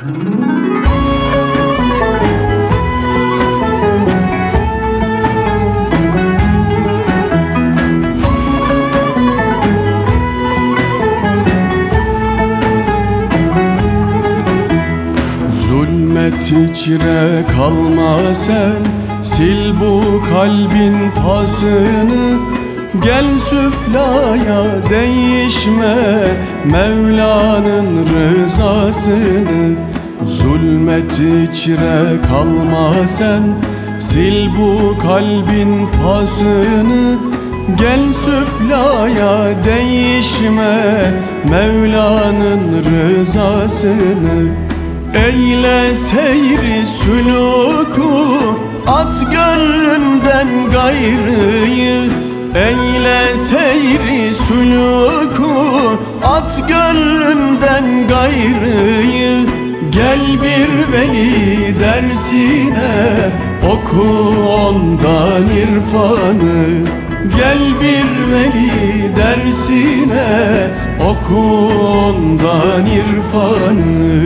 Zulmet içre kalma sen, sil bu kalbin pasını. Gel süflaya değişme Mevla'nın rızasını. Zulmet içre kalma sen, sil bu kalbin pasını. Gel süflaya değişme Mevla'nın rızasını. Eyle seyri sülûku, at gönlünden gayrıyı. Eyle seyri sülûku, at gönlünden gayrıyı. Gel bir veli dersine, oku ondan irfanı. Gel bir veli dersine, oku ondan irfanı.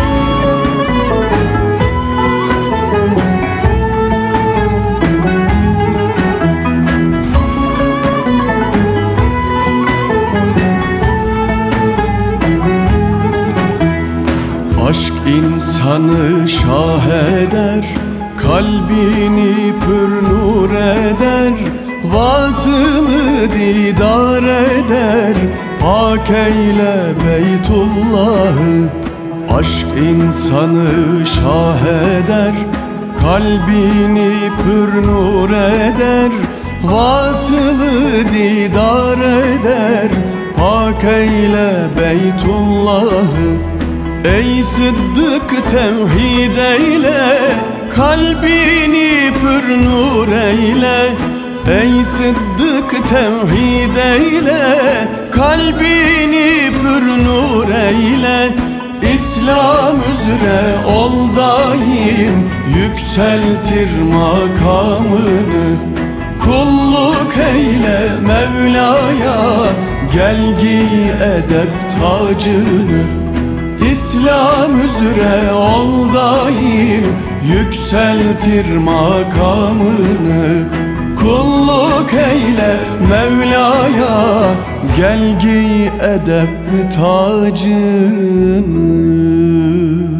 Aşk insanı şah eder, kalbini pür nur eder. Vasılı didar eder, pak eyle Beytullah'ı. Aşk insanı şah eder, kalbini pür nur eder. Vasılı didar eder, pak eyle Beytullah'ı. Ey Sıddık tevhid eyle, kalbini pür nur eyle. Ey Sıddık tevhid eyle, kalbini pür nur eyle. İslam üzere ol daim, yükseltir makamını. Kulluk eyle Mevla'ya, gel giy edep tacını. İslam üzere ol daim, yükseltir makamını. Kulluk eyle Mevla'ya, gel giy edep tacını.